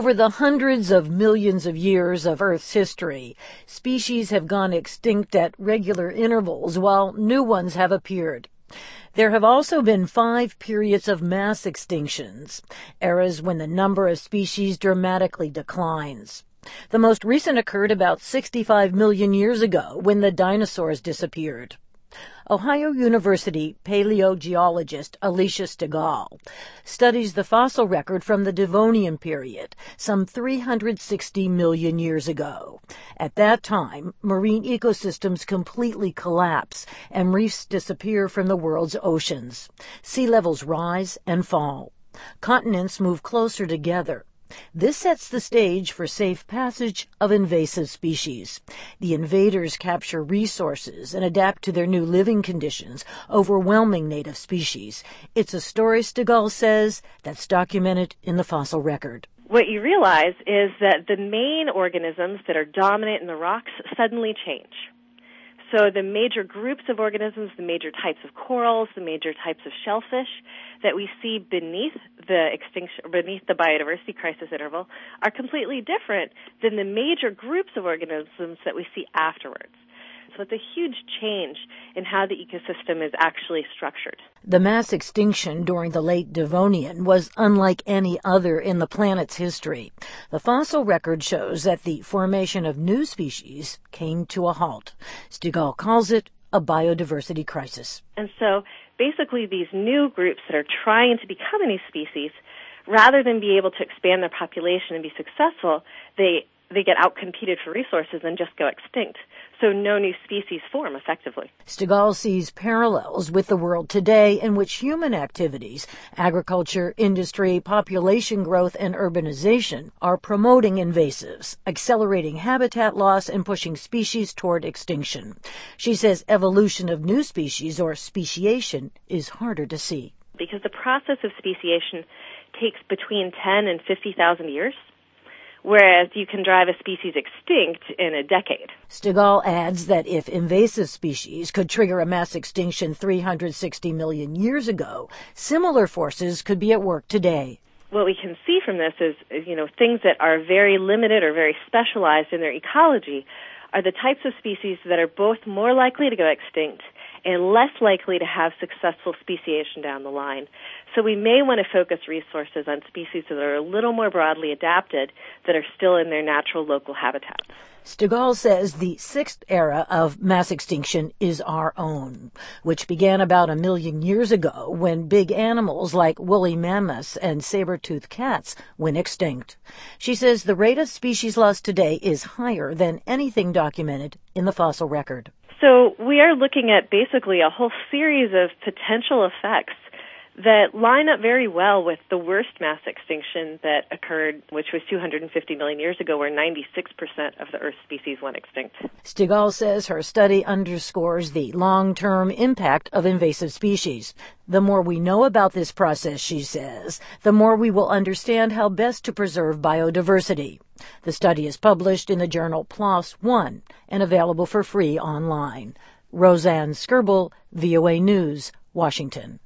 Over the hundreds of millions of years of Earth's history, species have gone extinct at regular intervals while new ones have appeared. There have also been 5 periods of mass extinctions, eras when the number of species dramatically declines. The most recent occurred about 65 million years ago when the dinosaurs disappeared. Ohio University paleogeologist Alicia Stegall studies the fossil record from the Devonian period, some 360 million years ago. At that time, marine ecosystems completely collapse and reefs disappear from the world's oceans. Sea levels rise and fall. Continents move closer together. This sets the stage for safe passage of invasive species. The invaders capture resources and adapt to their new living conditions, overwhelming native species. It's a story, Stegall says, that's documented in the fossil record. What you realize is that the main organisms that are dominant in the rocks suddenly change. So the major groups of organisms, the major types of corals, the major types of shellfish that we see beneath the biodiversity crisis interval are completely different than the major groups of organisms that we see afterwards. So it's a huge change in how the ecosystem is actually structured. The mass extinction during the late Devonian was unlike any other in the planet's history. The fossil record shows that the formation of new species came to a halt. Stegall calls it a biodiversity crisis. And so basically these new groups that are trying to become a new species, rather than be able to expand their population and be successful, they get outcompeted for resources and just go extinct. So no new species form effectively. Stegall sees parallels with the world today in which human activities, agriculture, industry, population growth, and urbanization are promoting invasives, accelerating habitat loss, and pushing species toward extinction. She says evolution of new species, or speciation, is harder to see. Because the process of speciation takes between 10 and 50,000 years. Whereas you can drive a species extinct in a decade. Stegall adds that if invasive species could trigger a mass extinction 360 million years ago, similar forces could be at work today. What we can see from this is things that are very limited or very specialized in their ecology are the types of species that are both more likely to go extinct and less likely to have successful speciation down the line. So we may want to focus resources on species that are a little more broadly adapted, that are still in their natural local habitats. Stegall says the 6th era of mass extinction is our own, which began about 1 million years ago when big animals like woolly mammoths and saber-toothed cats went extinct. She says the rate of species loss today is higher than anything documented in the fossil record. So we are looking at basically a whole series of potential effects that line up very well with the worst mass extinction that occurred, which was 250 million years ago, where 96% of the Earth's species went extinct. Stegall says her study underscores the long-term impact of invasive species. The more we know about this process, she says, the more we will understand how best to preserve biodiversity. The study is published in the journal PLOS One and available for free online. Roseanne Skirble, VOA News, Washington.